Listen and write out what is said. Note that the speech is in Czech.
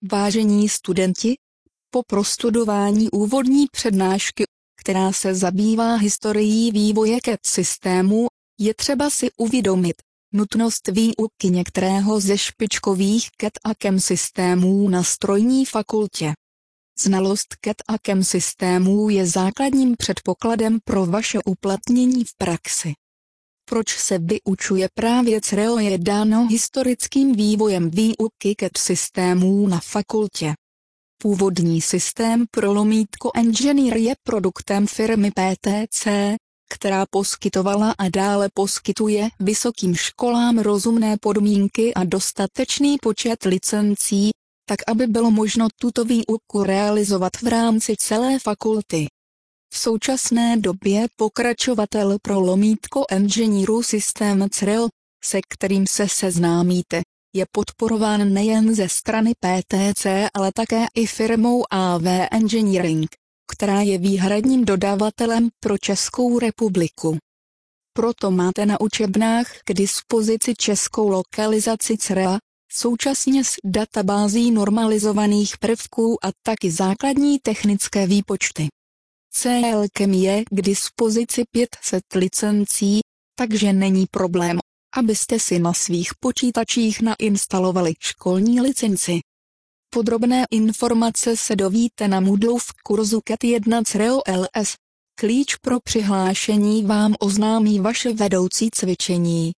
Vážení studenti, po prostudování úvodní přednášky, která se zabývá historií vývoje CAD systémů, je třeba si uvědomit nutnost výuky některého ze špičkových CAD a CAM systémů na strojní fakultě. Znalost CAD a CAM systémů je základním předpokladem pro vaše uplatnění v praxi. Proč se vyučuje právě CREO, je dáno historickým vývojem výuky CAD systémů na fakultě. Původní systém pro lomítko Engineer je produktem firmy PTC, která poskytovala a dále poskytuje vysokým školám rozumné podmínky a dostatečný počet licencí, tak aby bylo možno tuto výuku realizovat v rámci celé fakulty. V současné době pokračovatel pro lomítko Engineeru systém CREO, se kterým se seznámíte, je podporován nejen ze strany PTC, ale také i firmou AV Engineering, která je výhradním dodavatelem pro Českou republiku. Proto máte na učebnách k dispozici českou lokalizaci CREA, současně s databází normalizovaných prvků a taky základní technické výpočty. Celkem je k dispozici 500 licencí, takže není problém, abyste si na svých počítačích nainstalovali školní licenci. Podrobné informace se dovíte na Moodle v kurzu CAD 1 CREO LS. Klíč pro přihlášení vám oznámí vaše vedoucí cvičení.